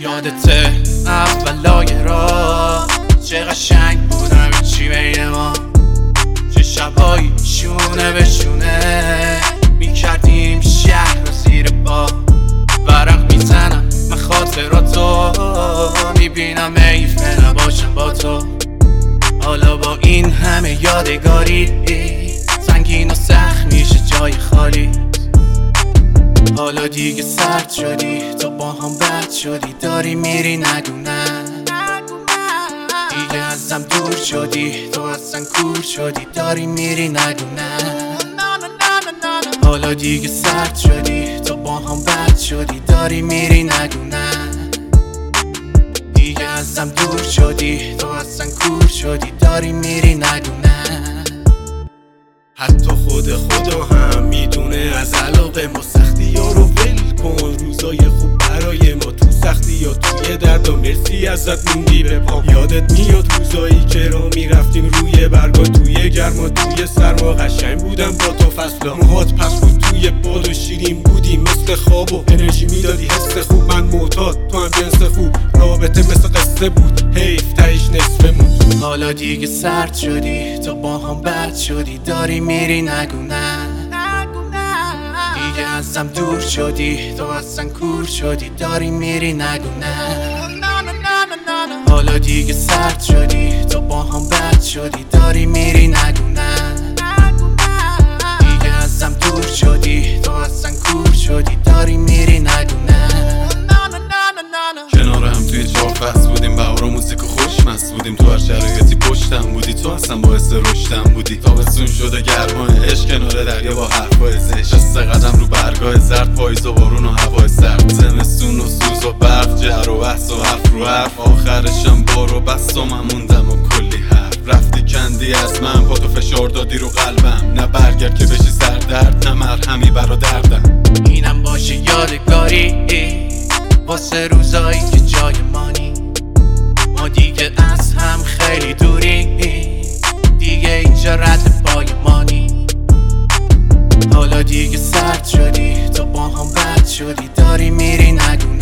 یادته اولای راه چه قشنگ بود همه چی بین ما، چه شبایی شونه به شونه میکردیم شهر رو زیر پا. ورق میزنم من خاطراتو میبینم حیفه نباشم با تو. حالا با این همه یادگاری سنگین و سخت میشه جای خالی. حالا دیگه سرد شدی تو با هم بد شدی، داری میری نگو نه. دیگه ازم دور شدی تو اصلا کور شدی، داری میری نگو نه. حالا دیگه سرد شدی تو با هم بد شدی، داری میری نگو نه. دیگه ازم دور شدی تو اصلا کور شدی، داری میری نگو نه. حتی خدا هم میدونه از علاقه ما، سختی ها رو ول کن، روزای خوب برای ما تو سختی یا توی درد و مرسی ازت موندی به پام. یادت میاد روزایی که را میرفتیم روی برگا، توی گرما توی سرما قشنگ بودم با تو فصلا. موهات پس بود توی باد و شیرین بودی مثل خواب و انرژی میدادی حس خوب. من معتاد تو هم جنس خوب، رابطه مثل قصه بود حیف تهش نصفه موند. حالا دیگه سرد شدی تو با هم بد شدی، داری میری نگو نه. دیگه ازم دور شدی تو اصلا کور شدی، داری میری نگو نه. حالا دیگه سرد شدی تو با هم بد شدی، داری میری نگو نه. دیگه ازم دور شدی تو اصلا کور شدی، داری میری نگو نه. کنار هم توی چهار فصل بودیم، بهار و موزیک و خوشمست بودیم، تو هر شرایطی پشتم بودی، تو اصلا باعث رشدم بودی. تابستون شده گرمای عشق کنار دریا با حرفای زشت، دست قدم رو برگاه زرد، پاییز و بارون و هوای سرد، زمستون و سوز و برف، جر و بحث و حرف رو حرف، آخرشم بار و بست و من موندم و کلی حرف. رفتی کندی از من، پا تو فشار دادی رو قلبم، نه برگرد که بشی سردرد، نه مرهمی برا دردم. اینم باشه یادگاری واسه روزایی که جای مانی. ما دیگه از هم خیلی دوری، دیگه اینجا رد پای مانی. حالا دیگه سرد شدی تو با هم بد شدی، داری میری نگو